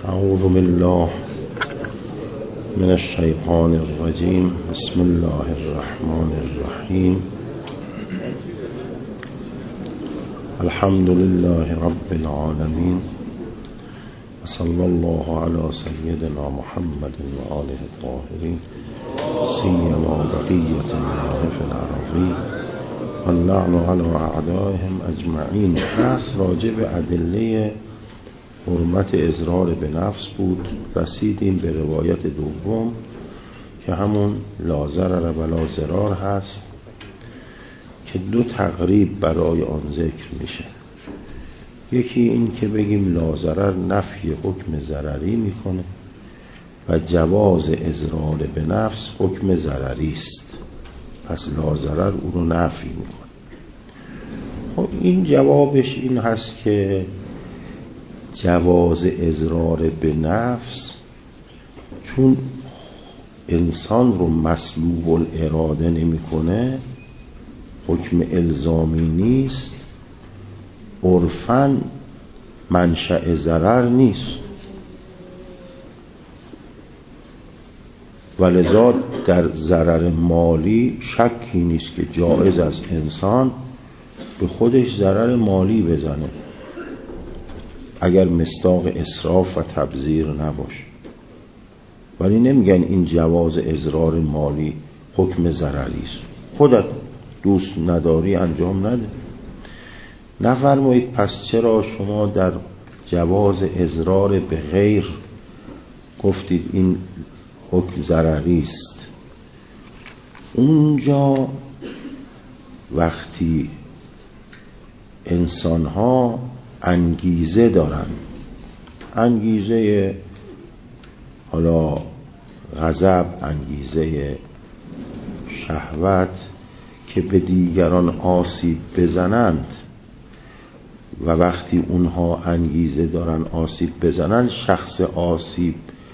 اعوذ بالله من الشیطان الرجیم. بسم الله الرحمن الرحیم. الحمد لله رب العالمین و صلی الله علی سیدنا محمد و آله الطاهرین سیما بقیة الله فی الارضین و اللعن علی اعدائهم اجمعین. بحث راجع به ادله حرمت اضرار به نفس بود. رسیدیم به روایت دوم که همون لا ضرر ولا ضرار هست که دو تقریب برای آن ذکر میشه. یکی این که بگیم لا ضرر نفی حکم ضرری میکنه و جواز اضرار به نفس حکم ضرری است، پس لا ضرر او رو نفی میکنه. خب این جوابش این هست که جواز اضرار به نفس چون انسان رو مسلوب الاراده نمیکنه، حکم الزامی نیست، عرفاً منشأ ضرر نیست، ولذا در ضرر مالی شکی نیست که جایز است انسان به خودش ضرر مالی بزنه اگر مصداق اسراف و تبذیر نباشه. ولی نمیگن این جواز اضرار مالی حکم ضرری است، خودت دوست نداری انجام نده. نفرمایید پس چرا شما در جواز اضرار به غیر گفتید این حکم ضرری است؟ اونجا وقتی انسان‌ها انگیزه دارن، انگیزه حالا غضب، انگیزه شهوت که به دیگران آسیب بزنند، و وقتی اونها انگیزه دارن آسیب بزنند، شخص آسیب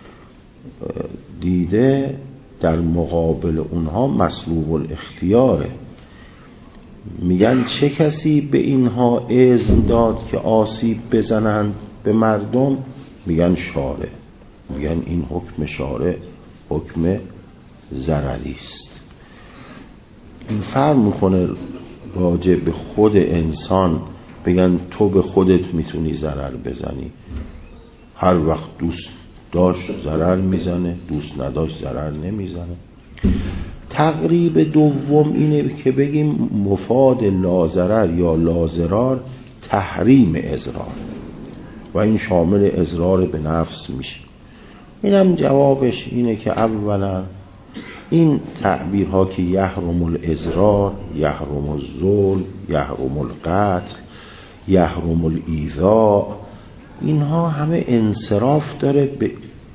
دیده در مقابل اونها مسلوب الاختیاره. میگن چه کسی به اینها اذن داد که آسیب بزنند به مردم؟ میگن شارع. میگن این حکم شارع حکم ضرری است. این فرق میکنه راجع به خود انسان، بگن تو به خودت میتونی ضرر بزنی، هر وقت دوست داشت ضرر میزنه، دوست نداشت ضرر نمیزنه. تقریب دوم اینه که بگیم مفاد لا ضرر یا لا ضرار تحریم اضرار و این شامل اضرار به نفس میشه. اینم جوابش اینه که اولا این تعبیرها که یحرم الاضرار، یحرم الظلم، یحرم القتل، یحرم الایذاء، اینها همه انصراف داره به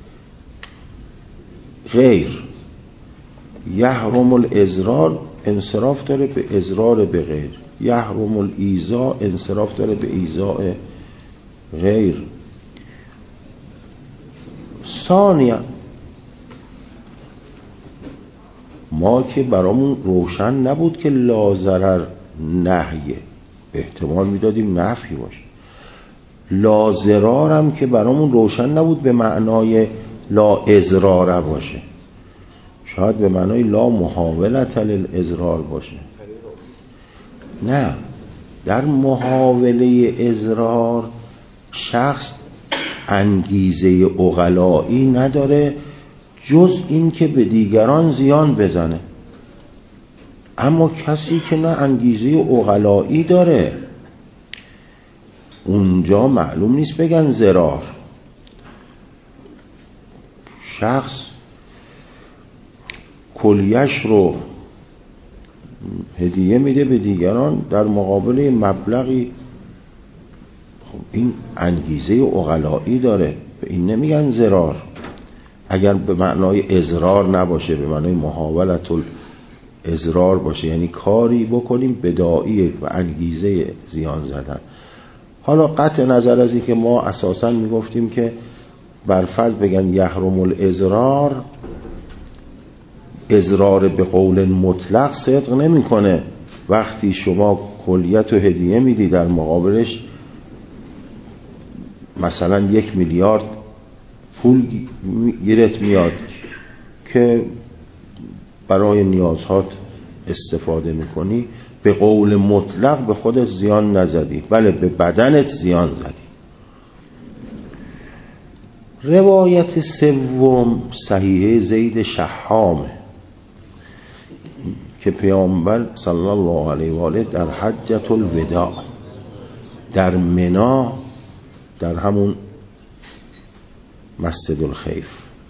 غیر. یحرم الاضرار انصراف داره به اضرار به غیر، یحرم الایذاء انصراف داره به ایذاء غیر. ثانیا ما که برامون روشن نبود که لا ضرر نهیه، احتمال میدادیم نفی باشه. لا ضرار هم که برامون روشن نبود به معنای لا اضرار باشه، شاید به معنای لا محاولت للاضرار باشه. نه، در محاوله اضرار شخص انگیزه عقلایی نداره جز این که به دیگران زیان بزنه. اما کسی که نه انگیزه عقلایی داره، اونجا معلوم نیست بگن ضرار. شخص کلیه‌اش رو هدیه میده به دیگران در مقابل مبلغی، خب این انگیزه عقلایی داره، به این نمیگن ضرار. اگر به معنای اضرار نباشه، به معنای محاولت الاضرار باشه، یعنی کاری بکنیم بداعی و انگیزه زیان زدن. حالا قطع نظر از این که ما اساساً میگفتیم که برفرض بگن یحرم الاضرار، اضرار به قول مطلق صدق نمیکنه. وقتی شما کلیت و هدیه میدی در مقابلش مثلا 1 میلیارد پول گیرت میاد که برای نیازهات استفاده میکنی، به قول مطلق به خودت زیان نزدی، بله به بدنت زیان زدی. روایت سوم صحیحه زید شحامه که پیامبر صلی الله علیه و آله در حجة الوداع در منی، در همون مسجد الخیف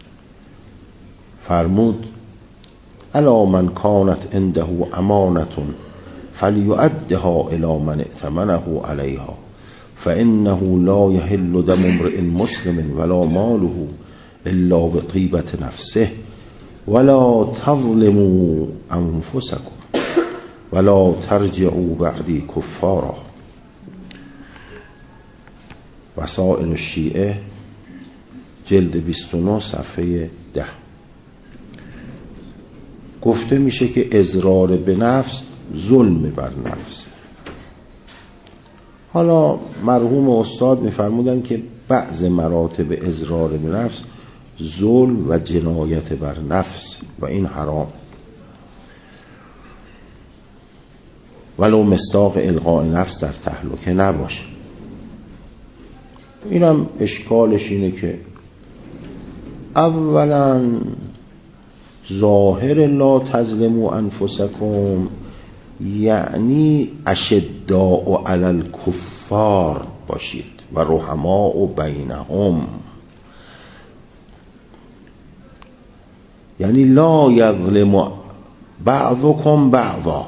فرمود الا من کانت عنده امانة فلیؤدها الی من ائتمنه علیها فانه لا یحل دم امرئ مسلم ولا ماله الا بطیبة نفسه ولا تظلموا انفسکم ولا ترجعوا بعدی کفارا. وسائل الشیعه جلد 29 صفحه 10. گفته میشه که اضرار به نفس ظلم بر نفس. حالا مرحوم استاد میفرمودن که بعض مراتب اضرار به نفس ظلم و جنایت بر نفس و این حرام، ولو مصداق القاء نفس در تهلکه نباشه. اینم اشکالش اینه که اولا ظاهر لا تظلموا انفسکم یعنی اشداء علی الکفار باشید و رحماء بینهم، یعنی لا یظلم بعضکم بعضا،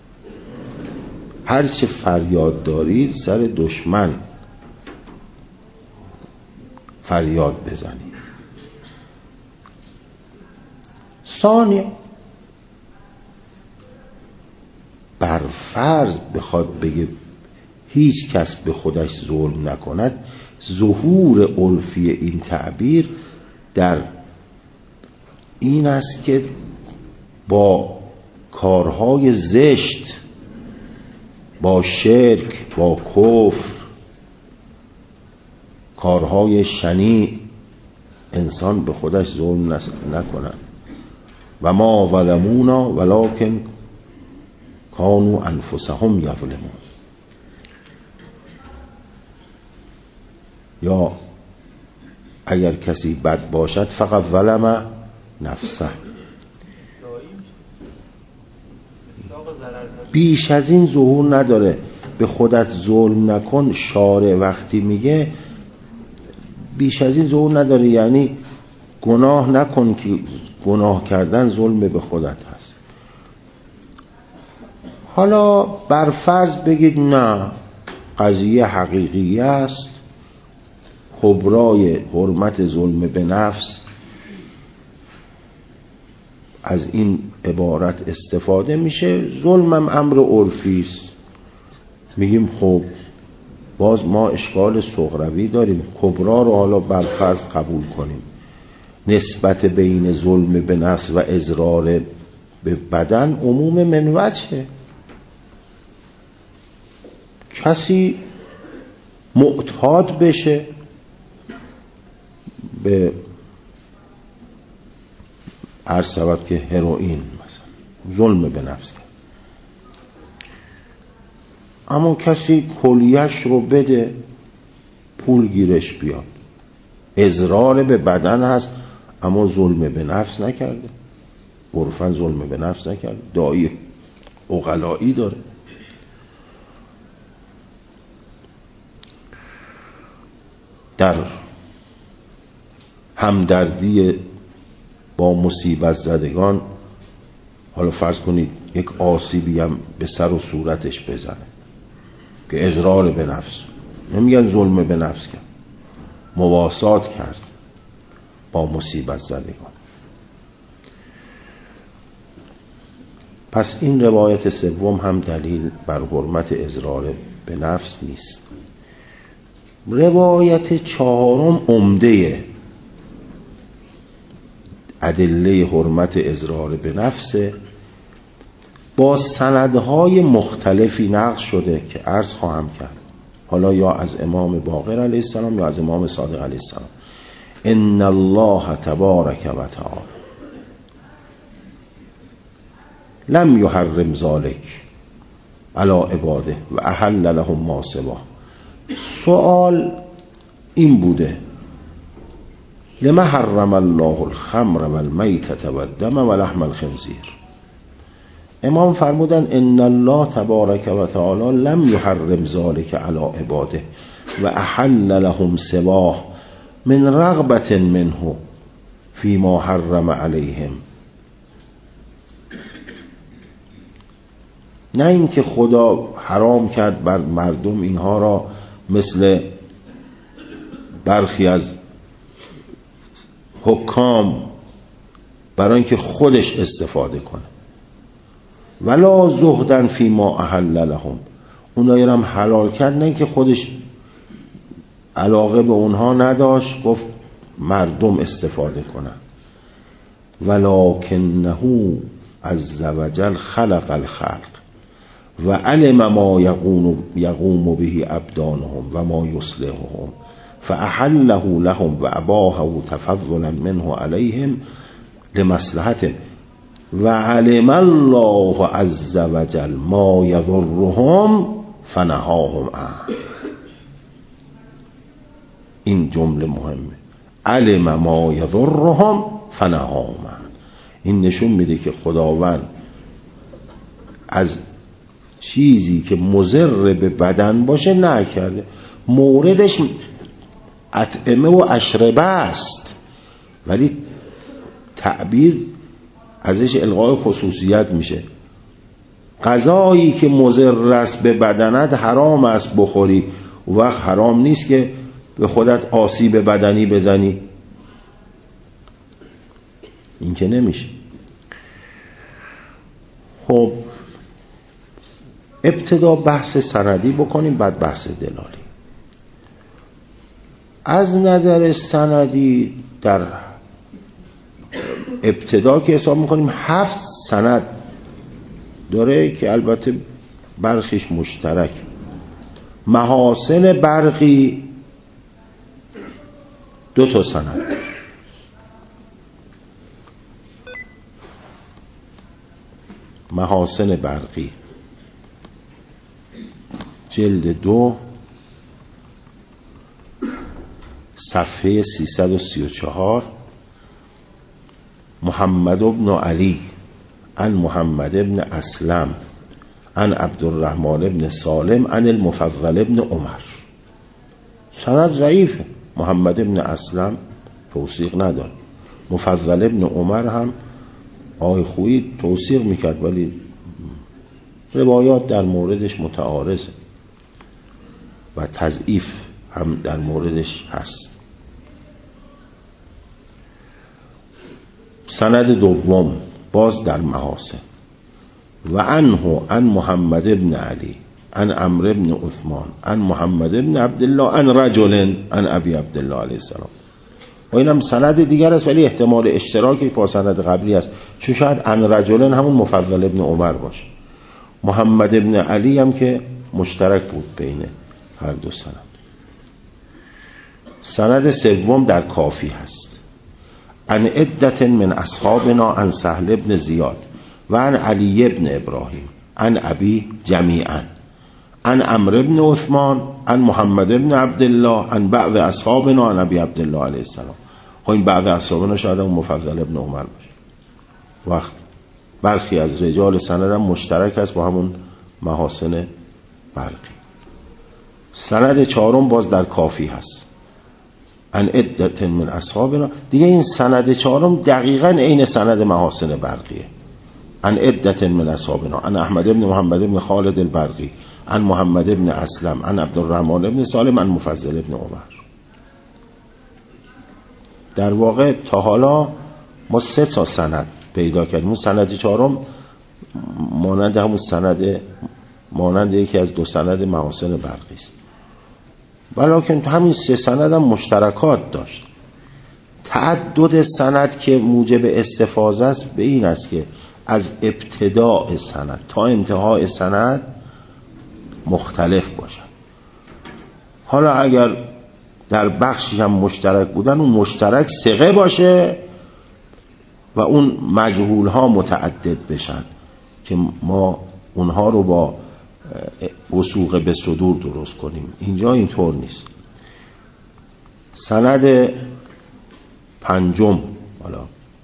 هر چه فریاد دارید سر دشمن فریاد بزنید. ثانیه بر فرض بخواد بگه هیچ کس به خودش ظلم نکند، ظهور عرفی این تعبیر در این است که با کارهای زشت، با شرک، با کفر، کارهای شنیع انسان به خودش ظلم نکند. و ما ظلمونا ولکن کانوا انفسهم یظلمون. یا اگر کسی بد باشد فقط ظلم نفسه. بیش از این ظهور نداره. به خودت ظلم نکن شارع وقتی میگه بیش از این ظهور نداره، یعنی گناه نکن که گناه کردن ظلم به خودت هست. حالا بر فرض بگید نه قضیه حقیقی است، کبرای حرمت ظلم به نفس از این عبارت استفاده میشه، ظلمم امر عرفی است. میگیم خب باز ما اشکال صغروی داریم، کبرا رو حالا برفرض قبول کنیم. نسبت بین ظلم به نفس و اضرار به بدن عموم من وجهه. کسی معتاد بشه به عرض شود که هروئین مثلا، ظلم به نفس، اما کسی کلیه‌اش رو بده پول گیرش بیاد، اضرار به بدن هست اما ظلم به نفس نکرده، عرفاً ظلم به نفس نکرده، دایی عقلایی داره. در همدردی با مصیبت زدگان، حالا فرض کنید یک آسیبی هم به سر و صورتش بزنه که اضرار به نفس، نمیگن ظلم به نفس کرد، مواسات کرد با مصیبت زدگان. پس این روایت سوم هم دلیل بر حرمت اضرار به نفس نیست. روایت چهارم عمده ادله حرمت اضرار به نفس، با سندهای مختلفی نقل شده که عرض خواهم کرد، حالا یا از امام باقر علیه السلام یا از امام صادق علیه السلام. ان الله تبارک و تعالی لم یحرم ذلک علی عباده و احل لهم ما سواه. سوال این بوده لما حرم الله الخمر و المیتة و الدم و لحم الخنزیر. امام فرمودن ان الله تبارک و تعالی لم یحرم ذلک علی عباده و احل لهم سواه من رغبت منه فيما حرم علیهم. نه اینکه خدا حرام کرد بر مردم اینها را مثل برخی از حکام برای اینکه خودش استفاده کنه، ولا زهدن فی ما احل لهم، اونایی را هم حلال کرد نه اینکه خودش علاقه به اونها نداشت گفت مردم استفاده کنن، ولکنه عز وجل خلق الخلق و علم ما یقوم به ابدانهم و ما یصلحهم فاحله لهم و اباهه تفضلا منه علیهم لمصلحتهم و علم الله عز وجل ما یضرهم فنهاهم عنه. این جمله مهمه، علم ما یضرهم فنهاهم عنه. این نشون میده که خداوند از چیزی که مضر به بدن باشه نکرده. موردش اطعمه و اشربه است، ولی تعبیر ازش الغای خصوصیت میشه. غذایی که مضر است به بدنت حرام است بخوری، و وقت حرام نیست که به خودت آسیب بدنی بزنی، این که نمیشه. خب ابتدا بحث سندی بکنیم بعد بحث دلالی. از نظر سندی در ابتدا که حساب میکنیم 7 سند داره که البته برخیش مشترک. محاسن برقی 2 سند، محاسن برقی جلد 2 صفحه 334 محمد بن علی عن محمد بن اسلم عن عبدالرحمن بن سالم عن المفضل بن عمر. سند ضعیفه، محمد بن اسلم توثیق نداره، مفضل بن عمر هم آقای خویی توثیق میکرد ولی روایات در موردش متعارضه و تضعیف هم در موردش هست. سند دوم باز در محاسن و عنه عن محمد بن علی عن عمرو بن عثمان عن محمد بن عبدالله عن رجل عن ابی عبدالله علیه السلام. و اینم سند دیگر است ولی احتمال اشتراکی با سند قبلی است، چون شاید عن رجل همون مفضل ابن عمر باشه. محمد ابن علی هم که مشترک بود بین هر 2 سند. سند سوم در کافی هست. عن عدت من اصحابنا عن سهل ابن زیاد و عن علی ابن ابراهیم عن ابی جمیعا عن عمرو بن عثمان عن محمد ابن عبدالله عن بعض اصحابنا عن ابی عبدالله علیه السلام. این بعض اصحابنا شاید هم مفضل ابن عمر باشه. وقت برخی از رجال سند هم مشترک است با همون محاسن برقی. سند 4 باز در کافی هست. عن عدت من اصحابنا. دیگه این سند 4 دقیقاً عین سند محاسن برقیه. عن عدت من اصحابنا عن احمد بن محمد بن خالد البرقی عن محمد بن اسلم عن عبدالرحمن بن سالم عن مفضل بن عمر. در واقع تا حالا ما 3 سند پیدا کردیم. اون سند 4 مانند همون مانند یکی از 2 سند محاسن برقی است، ولیکن همین 3 سند هم مشترکات داشت. تعدد سند که موجب استفاضه است به این است که از ابتداء سند تا انتهای سند مختلف باشد. حالا اگر در بخشی هم مشترک بودن، اون مشترک ثقه باشه و اون مجهول ها متعدد بشن که ما اونها رو با وثوق به صدور درست کنیم. اینجا اینطور نیست. سند پنجم، حالا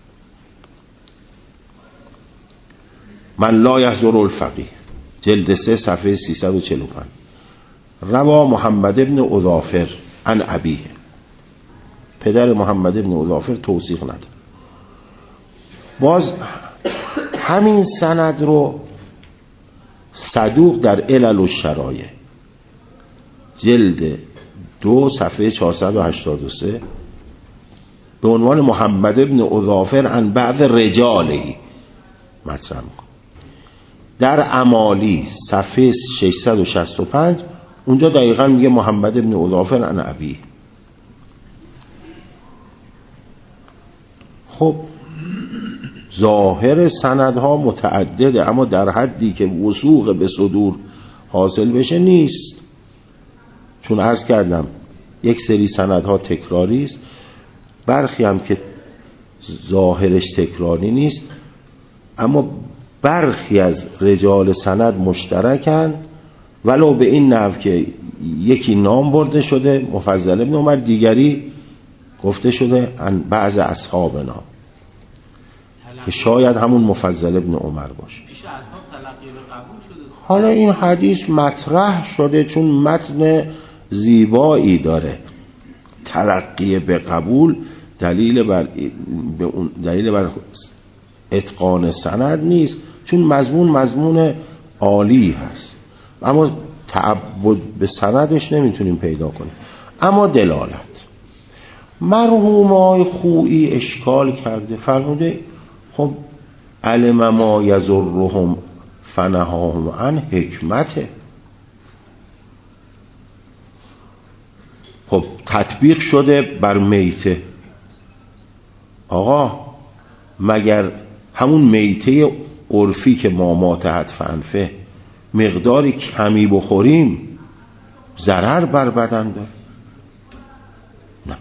من لا یحضر الفقیه، جلد 3 صفحه 345. روا محمد ابن اظافر عن ابیه، پدر محمد ابن اظافر توثیق نداره. باز همین سند رو صدوق در علل الشرایع جلد 2 صفحه 483 به عنوان محمد ابن اظافر عن بعض رجاله مطرح می‌کنه. در اعمالی صفحه 665 اونجا دقیقاً میگه محمد ابن اظافر عن ابی. خب ظاهر سندها متعدده، اما در حدی که وثوق به صدور حاصل بشه نیست. چون عرض کردم یک سری سندها تکراری است، برخی هم که ظاهرش تکراری نیست اما برخی از رجال سند مشترکن، ولو به این نحو که یکی نام برده شده مفضل ابن عمر، دیگری گفته شده عن بعض اصحابنا که شاید همون مفضل ابن عمر باشه. حالا این حدیث مطرح شده چون متن زیبایی داره. تلقی به قبول دلیل بر اتقان سند نیست، چون مضمون عالی هست، اما تعبد به سندش نمیتونیم پیدا کنیم. اما دلالت مرحوم آقای خویی اشکال کرده، فرموده خب علم ما یضرهم فنهاهم عن حکمته. خب تطبیق شده بر میته. آقا مگر همون میته عرفی که ما ماتحت فنفه مقداری کمی بخوریم ضرر بر بدن داره؟ نه،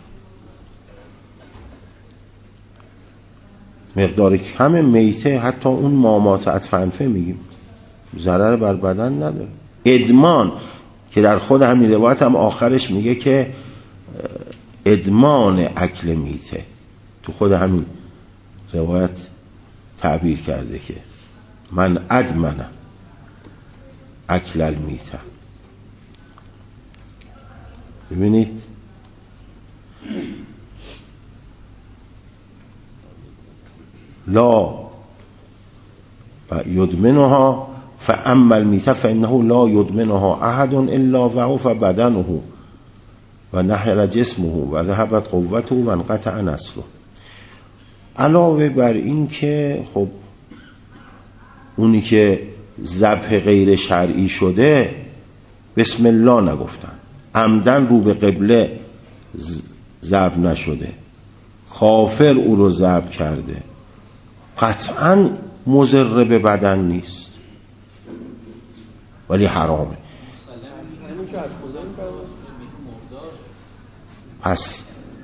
مقدار کم میته حتی اون ما ماتحت فنفه میگیم ضرر بر بدن نداره. ادمان که در خود همین روایت هم آخرش میگه که ادمان اکل میته، تو خود همین روایت تعبیر کرده که من ادمن اکل المیته. ببینید لا یدمنها فاما المیته فانه لا یدمنها احد الا ضعف بدنه و نحل جسمه و ذهبت قوته و انقطع نسله. علاوه بر این که خب اونی که ذبح غیر شرعی شده بسم الله نگفتن، عمدن رو به قبله ذبح نشده، کافر او رو ذبح کرده، قطعا مضر به بدن نیست ولی حرامه. پس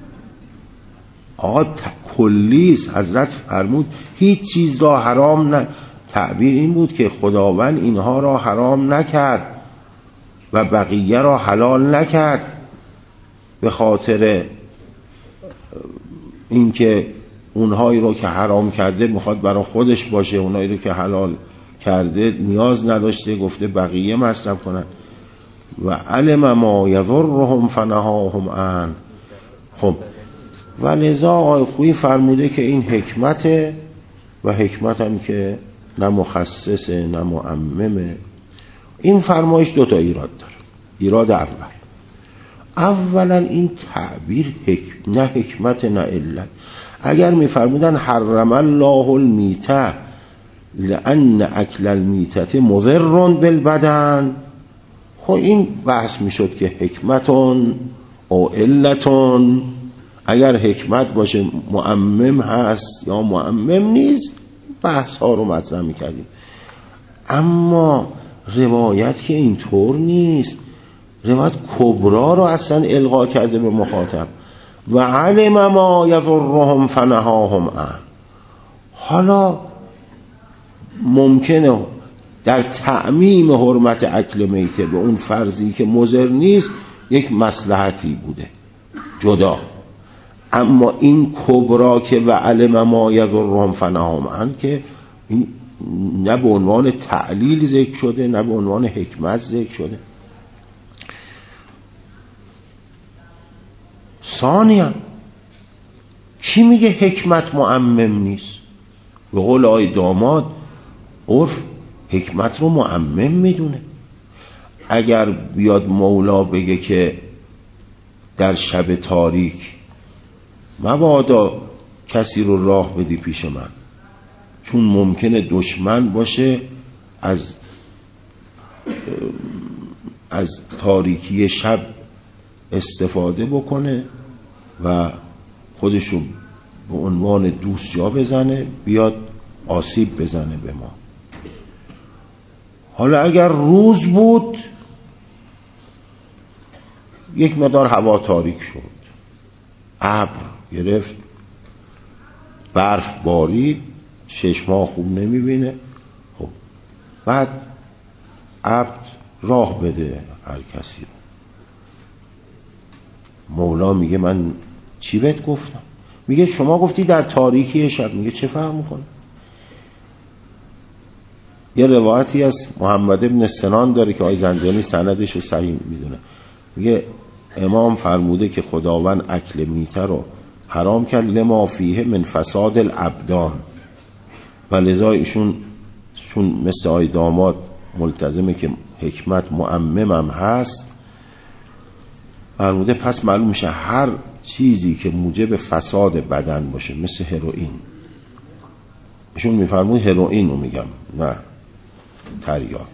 آقا کلیست. حضرت فرمود هیچ چیز را حرام نه. تعبیر این بود که خداوند اینها را حرام نکرد و بقیه را حلال نکرد به خاطر اینکه اونهایی رو که حرام کرده میخواد برای خودش باشه، اونهایی رو که حلال کرده نیاز نداشته، گفته بقیه مصرف کنن. و علم ما یضرهم فنهاهم عن. خب و لذا آقای خویی فرموده که این حکمته و حکمت هم که نه مخصصه نه معممه. این فرمایش دوتا ایراد داره. ایراد اولا این تعبیر نه حکمت نه علت. اگر میفرمودن حرم الله المیته لأن اکل المیته مضر بالبدن، خب این بحث میشد که حکمتون او علتون. اگر حکمت باشه معمم هست یا معمم نیست، بحث ها رو مطرح میکردیم. اما روایت که اینطور نیست. روایت کبرا رو اصلا القا کرده به مخاطب. و علم ما یضرهم فنهاهم عنه. حالا ممکنه در تعمیم حرمت اکل میته به اون فرضی که مضر نیست یک مصلحتی بوده جدا، اما این کبرا که و علم ما یضرهم فنهاهم عنه که این نه به عنوان تعلیل ذکر شده نه به عنوان حکمت ذکر شده. ثانیاً کی میگه حکمت معمم نیست؟ به قول آقای داماد عرف حکمت رو معمم میدونه. اگر بیاد مولا بگه که در شب تاریک مبادا کسی رو راه بدی پیش من، چون ممکنه دشمن باشه از تاریکی شب استفاده بکنه و خودشو به عنوان دوست جا بزنه، بیاد آسیب بزنه به ما. حالا اگر روز بود یک مقدار هوا تاریک شد، ابر گرفت، برف بارید، چشما خوب نمیبینه، خب بعد عبد راه بده هر کسی رو. مولا میگه من چی بهت گفتم؟ میگه شما گفتی در تاریکی شب. میگه چه فرق میکنه؟ یه روایتی از محمد ابن سنان داره که آقای زنجانی سندش رو صحیح میدونه. میگه امام فرموده که خداوند اکل میته رو حرام کرد لما فیه من فساد الابدان، و لذا ایشون چون مثل آقای داماد ملتزمه که حکمت معمم هست، فرموده پس معلوم میشه هر چیزی که موجب فساد بدن باشه، مثل هروئین، ایشون میفرمود هروئین رو میگم نه تریاک،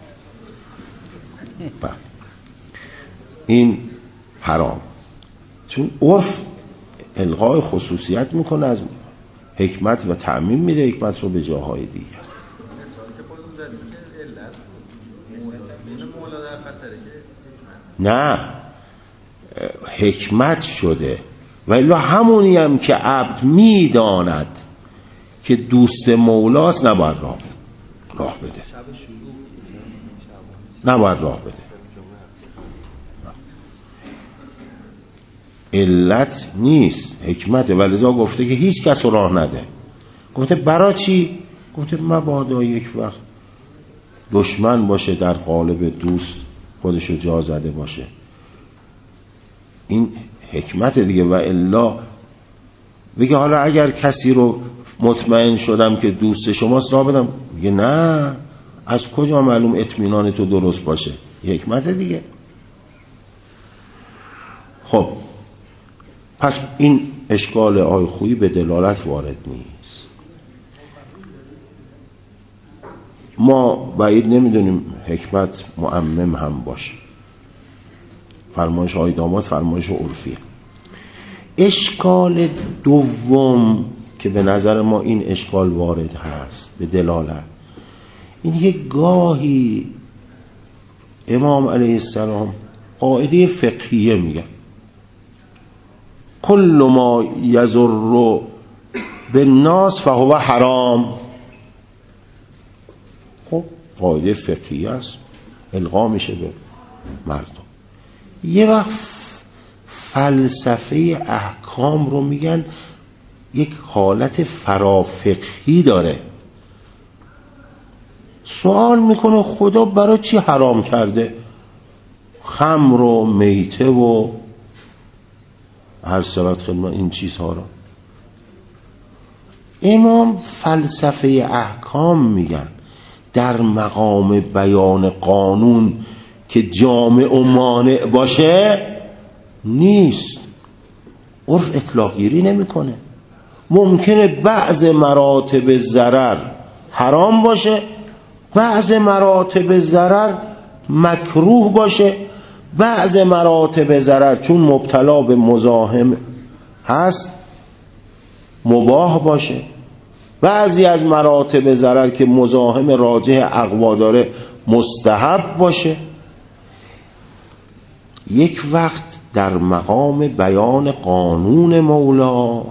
این حرام، چون عرف الغای خصوصیت میکنه از حکمت و تعمیم میده حکمت رو به جاهای دیگر. نه حکمت شده و الا همونی هم که عبد میداند که دوست مولاست نباید راه بده، نباید راه بده. علت نیست، حکمته. ولذا گفته که هیچ کس راه نده. گفته برای چی؟ گفته مبادا یک وقت دشمن باشه در قالب دوست خودشو جا زده باشه. این حکمت دیگه. و الا بگه حالا اگر کسی رو مطمئن شدم که دوست شماست راه بدم، میگه نه، از کجا معلوم اطمینان تو درست باشه؟ حکمت دیگه. خب پس این اشکال آی خویی به دلالت وارد نیست. ما بعید نمیدونیم حکمت معمم هم باشه. فرمایش آی داماد فرمایش عرفیه. اشکال دوم که به نظر ما این اشکال وارد هست به دلالت، این یک گاهی امام علیه السلام قاعده فقهیه میگن کل ما یضر بالناس فهو حرام. خب قاعده فقهیه است، القا میشه به مردم. یه وقت فلسفه احکام رو میگن یک حالت فرافقهی داره. سوال میکنه خدا برای چی حرام کرده خمر و میته و هر صورت خدمت این چیزها رو؟ امام فلسفه احکام میگن در مقام بیان قانون که جامع و مانع باشه نیست. عرف اطلاق گیری نمیکنه. ممکنه بعض مراتب ضرر حرام باشه، بعض مراتب ضرر مکروه باشه، بعض مراتب ضرر چون مبتلا به مزاحم هست مباح باشه، بعضی از مراتب ضرر که مزاحم راجح اقوا داره مستحب باشه. یک وقت در مقام بیان قانون مولا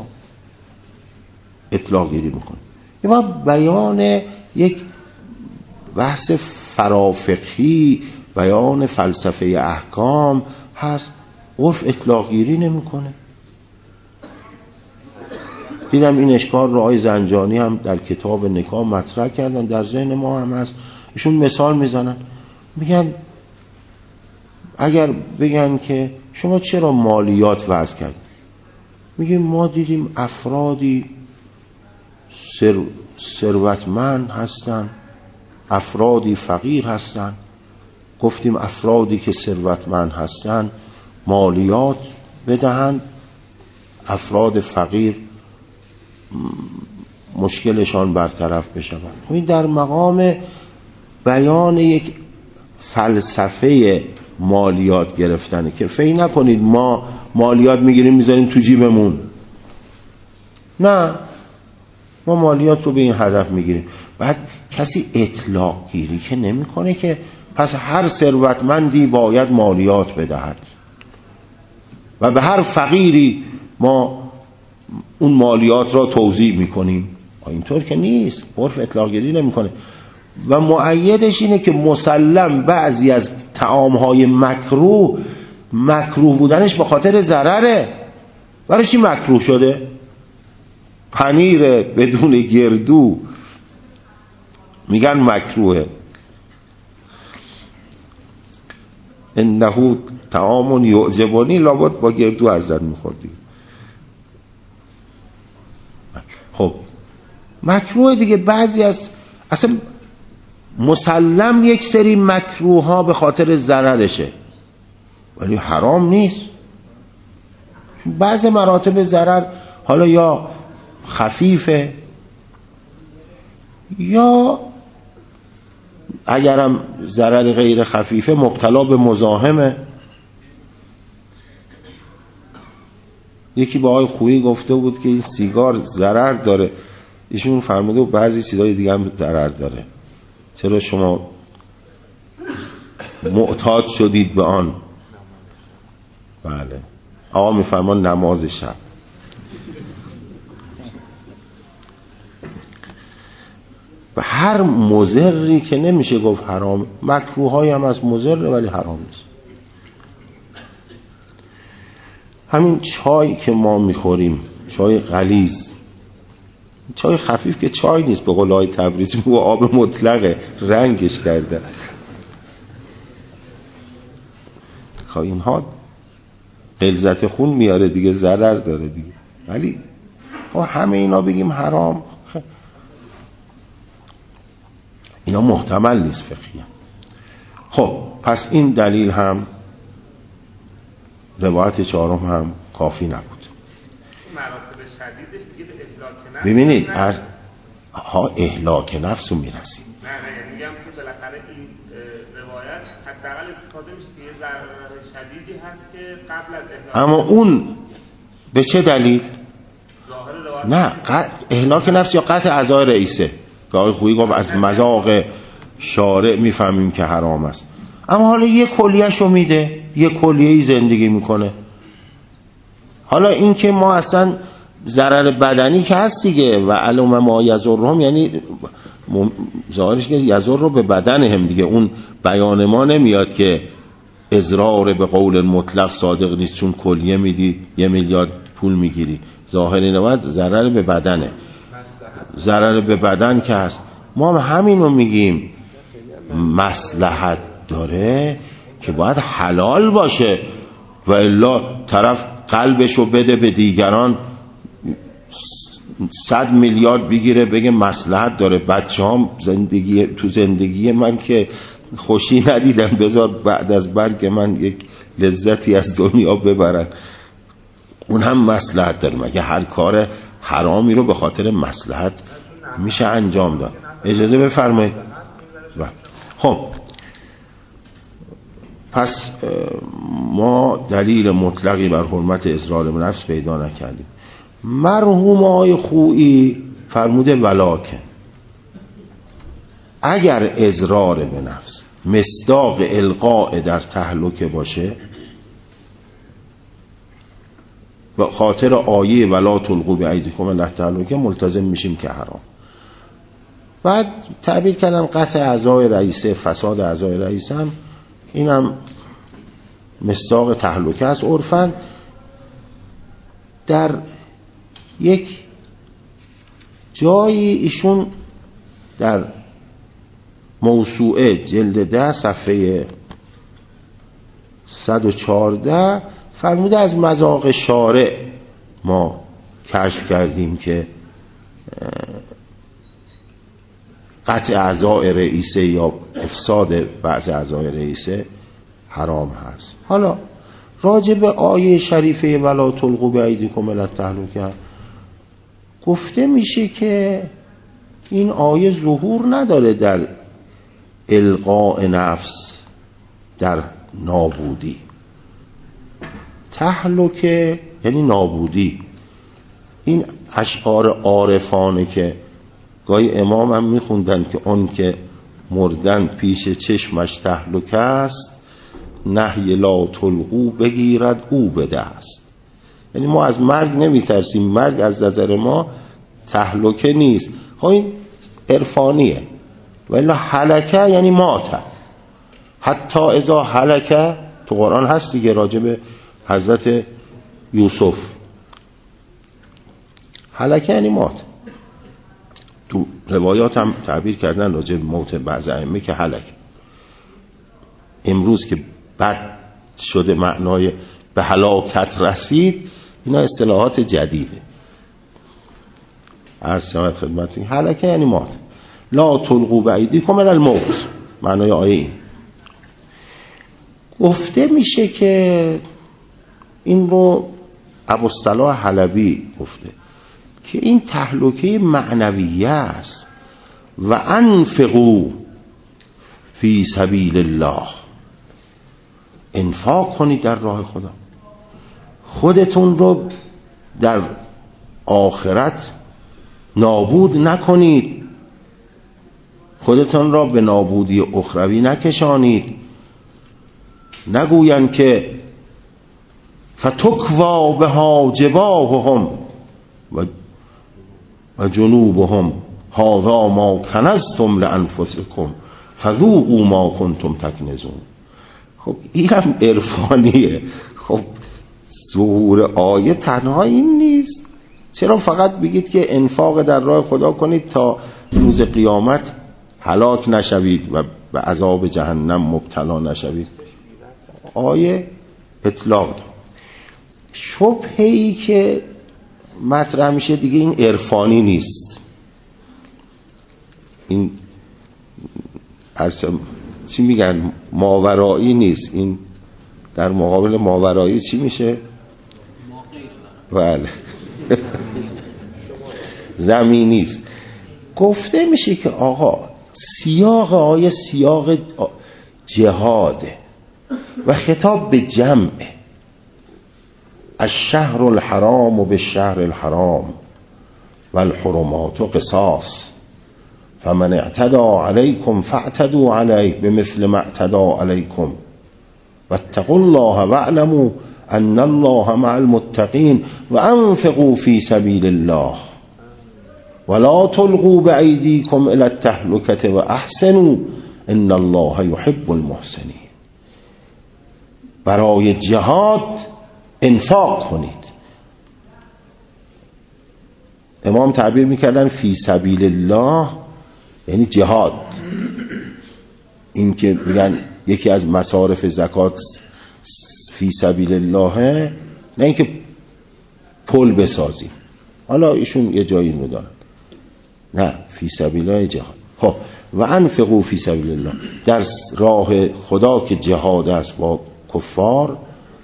اطلاق گیری میکنه، یه وقت بیان یک بحث فرافقهی، بیان فلسفه احکام هست، عرف اطلاق گیری نمیکنه. دیدم این اشکال رو آقای زنجانی هم در کتاب نکاح مطرح کردن، در ذهن ما هم هست. ایشون مثال میزنن، میگن اگر بگن که شما چرا مالیات وضع کرد، میگیم ما دیدیم افرادی ثروتمند هستن، افرادی فقیر هستن، گفتیم افرادی که ثروتمند هستن مالیات بدهند، افراد فقیر مشکلشان برطرف بشود. این در مقام بیان یک فلسفه مالیات گرفتنه که فکر نکنید ما مالیات میگیریم میذاریم تو جیبمون، نه، ما مالیات رو به این هدف میگیریم. بعد کسی اطلاق گیری که نمیکنه که پس هر ثروتمندی باید مالیات بدهد و به هر فقیری ما اون مالیات را توزیع میکنیم. اینطور که نیست، عرف اطلاق گیری نمیکنه. و مؤیدش اینه که مسلم بعضی از طعامهای مکروه بودنش به خاطر ضرره. برای چی مکروه شده؟ پنیر بدون گردو میگن مکروهه، انه طعام یعجبنی، لابد با گردو ازت میخوردی. خب مکروه دیگه. بعضی از اصلا مسلم یک سری مکروه ها به خاطر ضررشه، ولی حرام نیست. بعض مراتب ضرر حالا یا خفیفه یا اگرم ضرر غیر خفیفه مبتلا به مزاحمه. یکی با آقای خویی گفته بود که این سیگار ضرر داره، ایشون فرموده و بعضی چیزای دیگه هم ضرر داره، چرا شما معتاد شدید به آن؟ بله، آقا میفرمان نماز شب. و هر مضری که نمیشه گفت حرام، مکروه های هم از مضر ولی حرام نیست. همین چای که ما میخوریم، چای غلیظ، چای خفیف که چای نیست، به قول آقای تبریزی و آب مطلقه، رنگش کرده. خب اینها غلظت خون میاره دیگه، ضرر داره دیگه، ولی خب همه اینا بگیم حرام، اینا محتمل نیست فقهیاً. خب پس این دلیل هم، روایت چهارم هم کافی نبود. مراتب شدیدش دیگه به اهلاک نفس. ببینید اهلاک نفس رو میرسیم. نه یعنی میگم که بالاخره این روایت حداقل استفاده میشه که یه ضرر شدیدی هست که قبل از اهلاک. اما اون به چه دلیل؟ نه اهلاک نفس یا قطع اعضای رئیسه که آقای خویی گفت از مذاق شارع میفهمیم که حرام است. اما حالا یه کلیه‌شو میده، یه کلیه‌ای زندگی میکنه. حالا این که ما اصلا ضرر بدنی که هست دیگه، و علم ما یضرهم، یعنی ظاهرش که یضر رو به بدن هم دیگه، اون بیان ما نمیاد که اضرار به قول مطلق صادق نیست چون کلیه میدی 1 میلیارد پول میگیری، ظاهر اینه ضرر به بدنه. ضرر به بدن که هست، ما همین رو میگیم مصلحت داره که باید حلال باشه، و الا طرف قلبشو بده به دیگران 100 میلیارد بگیره بگه مصلحت داره. بچه‌هام زندگی من که خوشی ندیدم، بذار بعد از مرگ من یک لذتی از دنیا ببرن، اون هم مصلحت داره. مگه هر کار حرامی رو به خاطر مصلحت میشه انجام داد؟ اجازه بفرمایید. خب پس ما دلیل مطلقی بر حرمت اضرار به نفس پیدا نکردیم. مرحوم آقای خویی فرموده ولکن اگر اضرار به نفس مصداق القاء در تهلکه باشه، به خاطر آیه ولا تلقوا بایدیکم الی التهلکه ملتزم میشیم که حرام. بعد تعبیر کردن قطع اعضای رئیسه، فساد اعضای رئیسه هم اینم مصداق تهلکه است عرفاً. در یک جایی ایشون در موسوعه جلد 10 صفحه 114 فرموده از مذاق شارع ما کشف کردیم که قطع اعضای رئیسه یا افساد بعض اعضای رئیسه حرام هست. حالا راجع به آیه شریفه ولا تلقوا بایدیکم الی التهلکه گفته میشه که این آیه ظهور نداره در القاء نفس در نابودی. تهلکه یعنی نابودی. این اشعار عارفانه که گاهی امام هم میخوندن که اون که مردن پیش چشمش تهلکه است، نهی لا تلقوا بگیرد او به دست. یعنی ما از مرگ نمیترسیم، مرگ از نظر ما تهلکه نیست. خب این عرفانیه. ولی هلکه یعنی ماته. حتی اذا هلکه تو قرآن هست دیگه، راجع به حضرت یوسف هلکه یعنی مات. تو روایات هم تعبیر کردن راجع به موت بعض ائمه که هلکه. امروز که بد شده معنای به هلاکت رسید، اینا اصطلاحات جدیده. عرض شود خدمتتون هلکه یعنی مات. لا تلقوا بایدیکم الی الموت معنای آیه این. گفته میشه که این رو ابوالصلاح حلبی گفته که این تهلکه معنویه است. و انفقوا فی سبیل الله، انفاق کنید در راه خدا. خودتون رو در آخرت نابود نکنید، خودتون را به نابودی اخروی نکشانید. نگویند که فتکوا بها جباههم و جنوبهم هذا ما کنزتم لانفسکم فذوقوا ما کنتم تکنزون. خب اینم عرفانیه. خب ظهور آیه تنها این نیست. چرا فقط بگید که انفاق در راه خدا کنید تا روز قیامت هلاک نشوید و به عذاب جهنم مبتلا نشوید؟ آیه اطلاق داد. شبهه‌ای که مطرح میشه دیگه این عرفانی نیست. این چی میگن ماورایی نیست. این در مقابل ماورایی چی میشه؟ بله زمینی است. گفته میشه که آقا سیاق آیه سیاق جهاده و خطاب به جمعه. الشهر الحرام بالشهر الحرام والحرمات قصاص فمن اعتدى عليكم فاعتدوا عليه بمثل ما اعتدى عليكم واتقوا الله واعلموا ان الله مع المتقين وانفقوا في سبيل الله ولا تلقوا بأيديكم الى التهلكة واحسنوا ان الله يحب المحسنين. برای جهاد انفاق کنید. امام تعبیر میکردن فی سبیل الله یعنی جهاد. این که میگن یکی از مصارف زکات فی سبیل الله، نه اینکه پل بسازیم. حالا ایشون یه جایی رو دارن، نه فی سبیل الله جهاد. خب و انفقوا فی سبیل الله، در راه خدا که جهاد است با کفار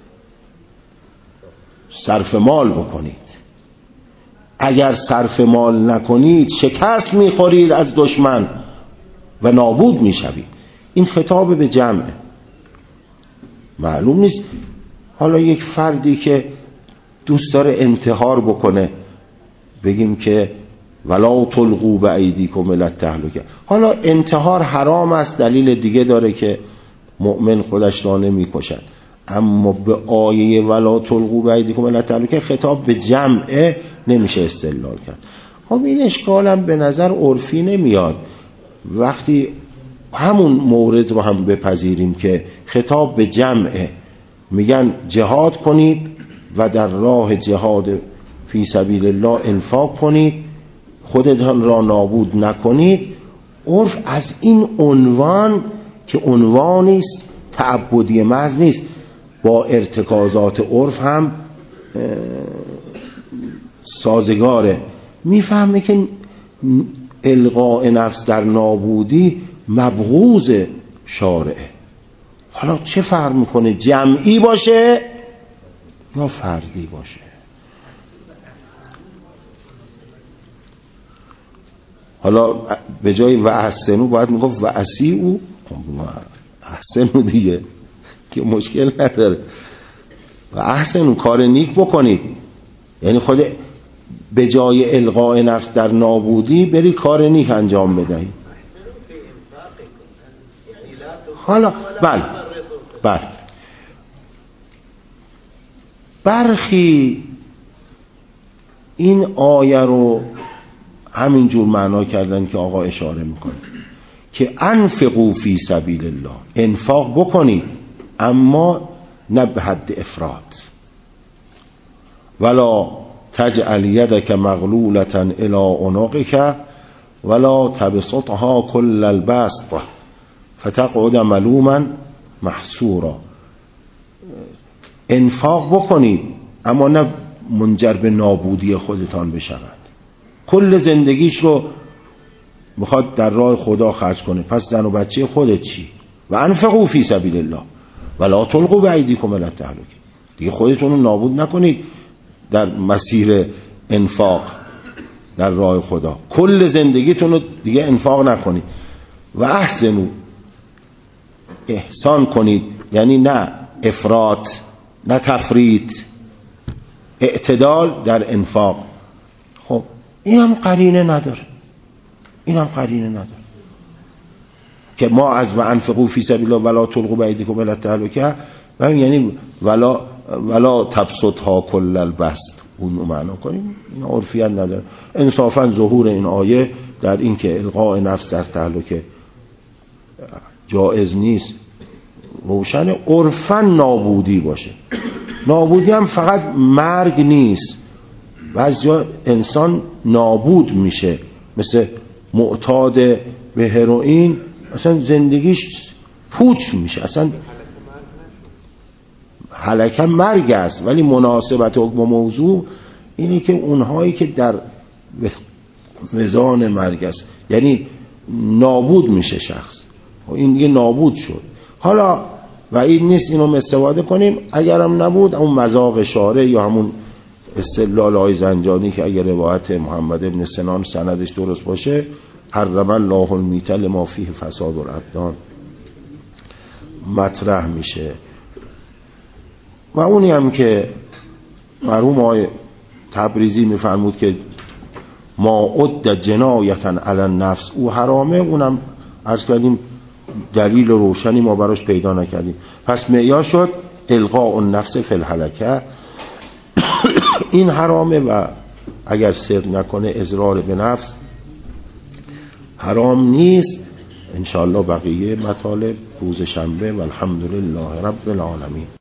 صرف مال بکنید. اگر صرف مال نکنید شکست میخورید از دشمن و نابود میشوید. این خطاب به جمعه. معلوم نیست حالا یک فردی که دوست داره انتحار بکنه بگیم که ولا تلقوا بایدیکم الی التهلکه. حالا انتحار حرام است، دلیل دیگه داره که مؤمن خودش را نمی‌کشد. اما به آیه ولا تلقوا بایدیکم الی التهلکه خطاب به جمعه نمیشه استدلال کرد. خب این اشکالم به نظر عرفی نمیاد وقتی همون مورد رو هم بپذیریم که خطاب به جمعه، میگن جهاد کنید و در راه جهاد فی سبیل الله انفاق کنید، خودتان را نابود نکنید. عرف از این عنوان که عنوانی است تعبدی محض نیست، با ارتکازات عرف هم سازگاره، میفهمه که القاء نفس در نابودی مبغوض شارعه. حالا چه فرق میکنه جمعی باشه یا فردی باشه؟ حالا به جای و احسنو باید میگفت و اسیعو، احسنو دیگه که مشکل نداره. و احسنو کار نیک بکنید، یعنی خود به جای القاء نفس در نابودی بری کار نیک انجام بدهی. حالا بله برخی این آیه رو همینجور معنا کردن که آقا اشاره میکنه که انفقوا فی سبیل الله، انفاق بکنید اما نه به حد افراط. ولا تجعل یدک مغلولة الی عنقک ولا تبسطها کل البسط فتقعد ملوما محسورا. انفاق بکنید اما نه منجر به نابودی خودتان بشود. کل زندگیش رو میخواد در راه خدا خرج کنه، پس زن و بچه خودت چی؟ و انفقوا فی سبیل الله ولا تلقوا بایدیکم الی التهلکه. دیگه خودتون رو نابود نکنید در مسیر انفاق در راه خدا، کل زندگیتون رو دیگه انفاق نکنید. و احسنوا، احسان کنید، یعنی نه افراط نه تفریط، اعتدال در انفاق. خب این هم قرینه نداره، که ما از و انفقوا فی سبیل الله ولا تلقوا بایدیکم الی التهلکه و یعنی ولا تبسطها کل البسط اون معنا کنیم. این عرفیت نداره. انصافا ظهور این آیه در این که القاء نفس در تهلکه جایز نیست روشن. عرفا نابودی باشه، نابودی هم فقط مرگ نیست، بعضیا انسان نابود میشه، مثل معتاد به هروئین اصلا زندگیش پوچ میشه، اصلا هلکه مرگ است. ولی مناسبت حکم موضوع اینه که اونهایی که در وزان مرگ است، یعنی نابود میشه شخص، این دیگه نابود شد. حالا و این نیست اینو استفاده کنیم، اگرم نبود اون مذاق شارع یا همون استدلال های زنجانی که اگر روایت محمد ابن سنان سندش درست باشه حرم الله المیت لما فیه فساد الابدان مطرح میشه. و اونی هم که مرحوم آقای تبریزی میفرمود که ما عد جنایتا علی النفس او حرامه، اونم عرض کردیم دلیل روشنی ما براش پیدا نکردیم. پس معیار شد القاء النفس فی الهلکه، این حرامه و اگر صدق نکنه اضرار به نفس حرام نیست. انشاءالله بقیه مطالب روز شنبه و الحمدلله رب العالمین.